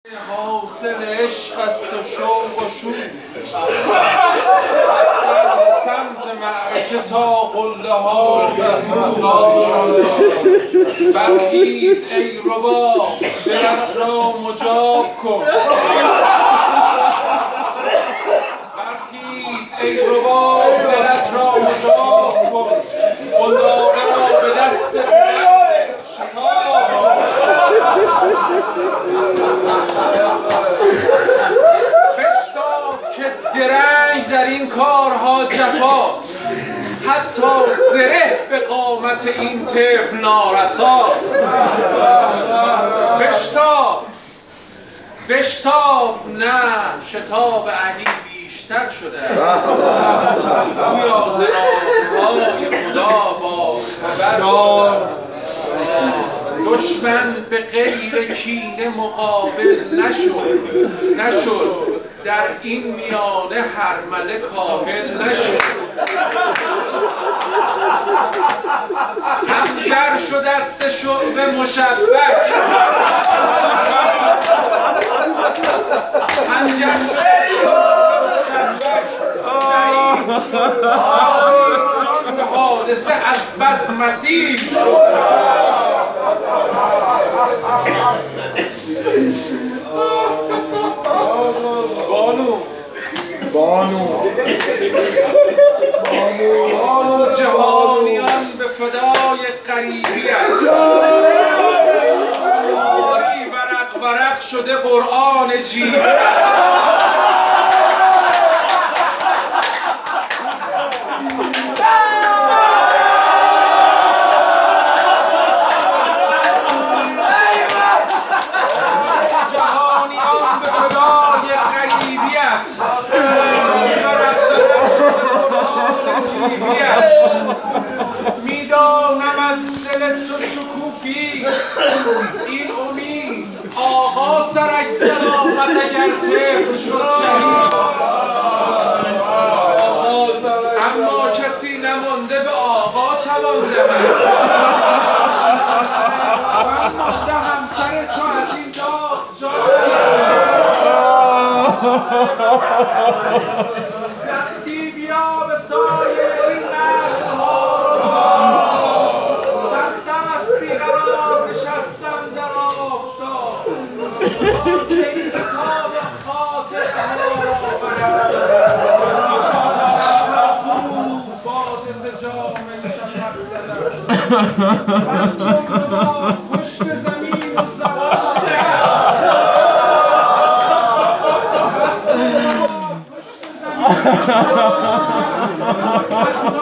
حاصل عشق است و شوق و شور سمت معرکه تا قله های نور برخیز ای رباب دلت را مجاب کن برخیز ای رباب دلت را مجاب کن قلاقه را به دست شتاب بشتاب که درنگ در این کارها جفاست حتی زره به قامت این طفل نارساست بشتاب نه شتاب علی بیشتر شده گویا ز نامهای خدا با خبر دشمن به غیر کینه مقابل نشد در این میانه هرمله کاهل نشد همگر شد دست شعب مشبک همگر شد دست شعب مشبک جان به حادثه از بس مسیح بانو جهانیان به فدای قریبیت آری ورق شده قرآن جیبه جهانیان به فدای قریبیت میدانم از دل تو شکوفی این امید آقا سرش سلامت اگر طفل شد شهید اما کسی نمانده به آقا توان دهد من مانده همسر تو از این داغ وقتی بیا به سایه این نخلها سختم از بیقرار نشستم در آفتاب تا که این کتاب خاطره ها باد ز جام شفق زدم از تو پشت زمین و زمان